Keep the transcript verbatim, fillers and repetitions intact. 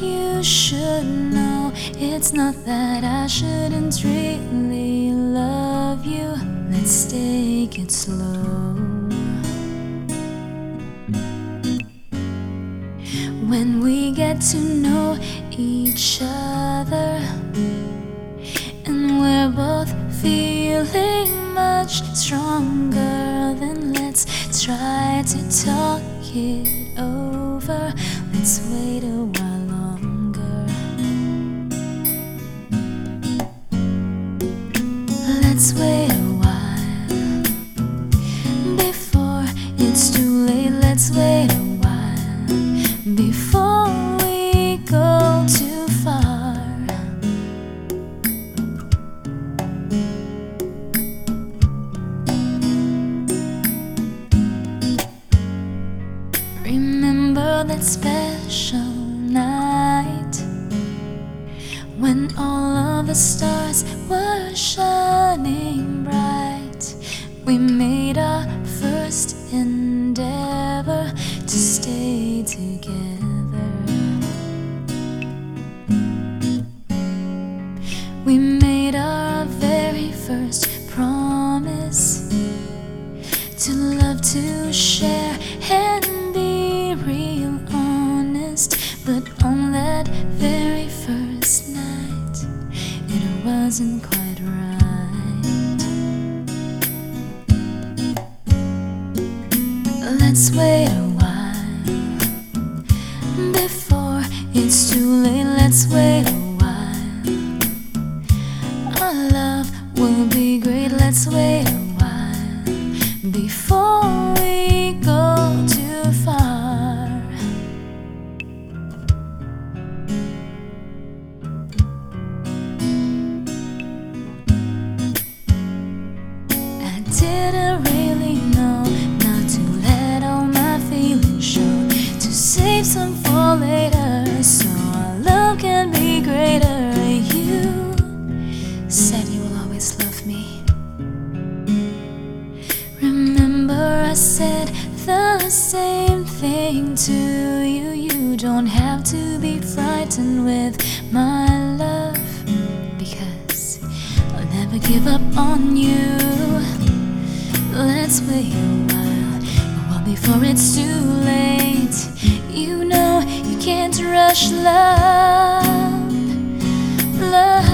you should know. It's not that I shouldn't really love you. Let's take it slow. When we get to know each other and we're both feeling much stronger, then let's try to talk it over. Let's wait a while longer. Let's wait a while before it's too late. Let's wait a while before we go too far. Remember that special night when all of the stars were shining bright. We made our first endeavor to stay together. We made our very first promise to love, to share, and be real honest. But on that very first night, it wasn't quite right. Let's wait a while before it's too late. Let's wait a while. Our love will be great. Let's wait a while before we go too far. I didn't really know not to let all my feelings show, to save some for later, so our love can be greater. You said you will always love me. Remember I said the same thing to you. You don't have to be frightened with my love, because I'll never give up on you. Let's wait a while, a while before it's too late. You know you can't rush love, love.